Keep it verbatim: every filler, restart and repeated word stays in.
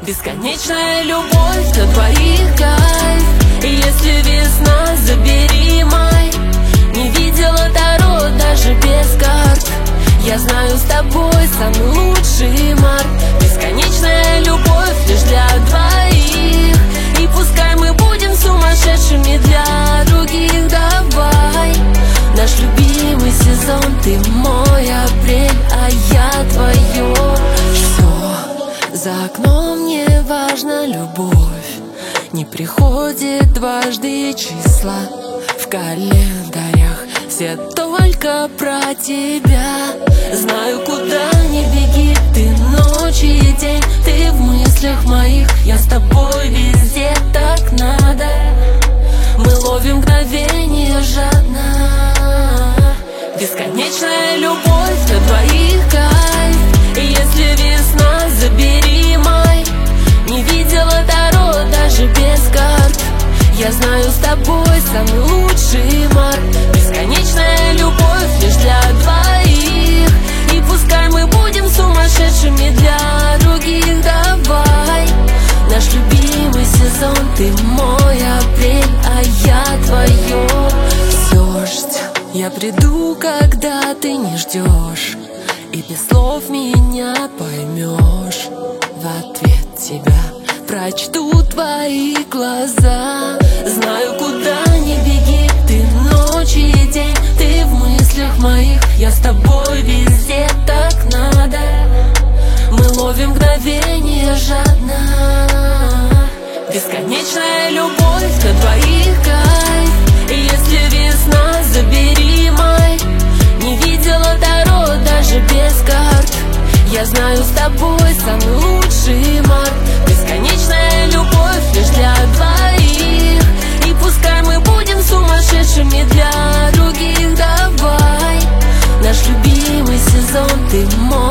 Бесконечная любовь на двоих кайф. И если весна, забери май. Не видела Таро даже без карт. Я знаю, с тобой самый лучший март. Бесконечная любовь лишь для двоих. И пускай мы будем сумасшедшими для других. Давай, наш любимый сезон. Ты мой апрель, а я твое. Все за окном, не важно, любовь не приходит дважды, числа в календарях все только про тебя. Знаю, куда не беги, ты ночь и день. Ты в мыслях моих, я с тобой везде, так надо. Мы ловим мгновение жадно. Бесконечная любовь на двоих кайф. И если весна, забери май. Не видела Таро даже без карт. Я знаю, с тобой самый лучший март. Бесконечная любовь лишь для двоих. И пускай мы будем сумасшедшими для других. Давай, наш любимый сезон. Ты мой апрель, а я твое. Дождь, я приду, когда ты не ждешь. И без слов меня поймешь. В ответ тебя прочту твои глаза. Знаю, куда не беги, ты ночь и день. Ты в мыслях моих, я с тобой везде, так надо. Мы ловим мгновение жадно. Бесконечная любовь на двоих кайф. И если весна, забери май. Не видела Таро даже без карт. Я знаю, с тобой самый лучший март. Бесконечная любовь лишь для двоих. И пускай мы будем сумасшедшими для других. Давай, наш любимый сезон. Ты мой